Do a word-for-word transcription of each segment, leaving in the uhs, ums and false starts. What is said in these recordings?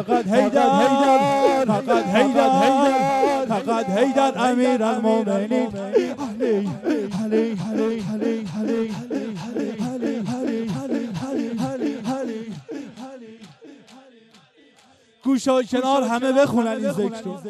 فقط حیدر فقط حیدر فقط حیدر امیر المومنین علی علی علی علی علی گوشای کنار همه بخونن این ذکر رو.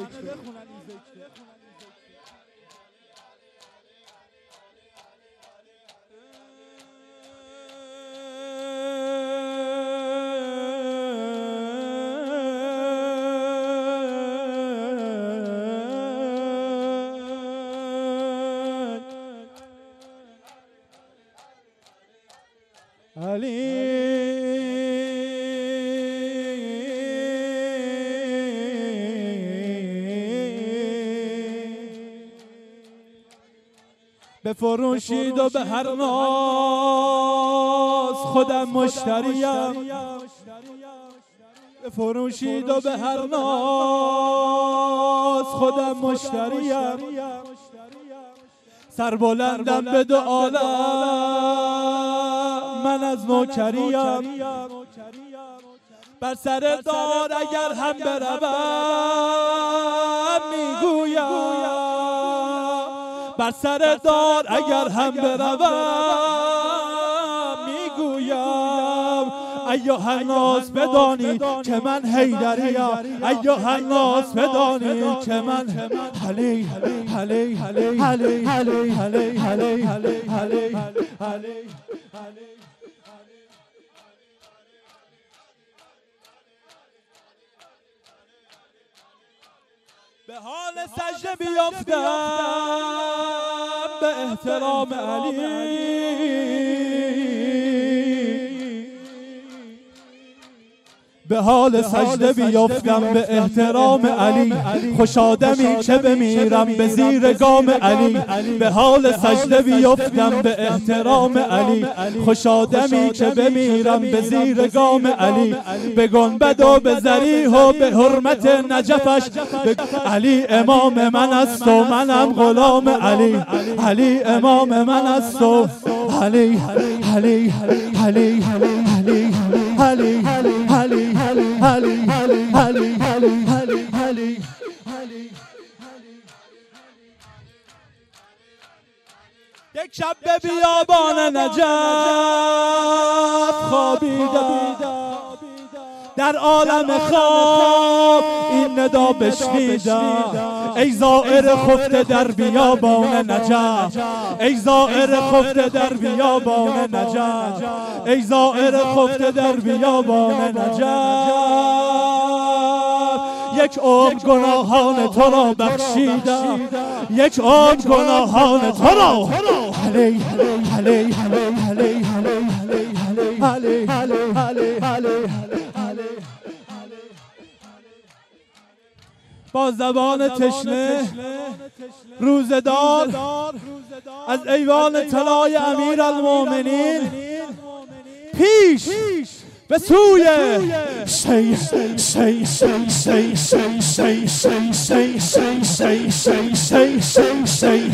علی بفروشید و به هر ناز خودم مشتریم بفروشید و به هر ناز خودم مشتریم سربلندم به دو عالم من از نوکریم بر سر دار اگر هم بروم میگویم بر سر دار اگر هم بروم میگویم ایها الناس بدانید که من حیدریم ایها الناس بدانید که من علی علی علی علی علی علی علی علی علی به حال سجده بیافتم به احترام علی به حال سجده بیافتم به احترام علی خوش آدمی که بمیرم به زیر گام علی به حال سجده بیافتم به احترام علی خوش آدمی که بمیرم به زیر گام علی به گنبد و به ذریح و به حرمت نجفش علی امام من است و منم غلام علی علی امام من است و علی علی علی علی علی علی علی علی علی علی علی یک شب به بیابان نجف خوابیدم در عالم خواب این ندا بشنیدم ای زائر خفته در بیابان نجف ای زائر خفته در بیابان نجف ای زائر خفته در بیابان نجف یک عمر گناهان تو را بخشیدم یک عمر گناهان تو را علی علی علی علی علی علی با زبان تشنه روزدار از ایوان طلای امیر المومنین پیش به سوی سی سی سی سی سی سی سی سی سی سی سی سی سی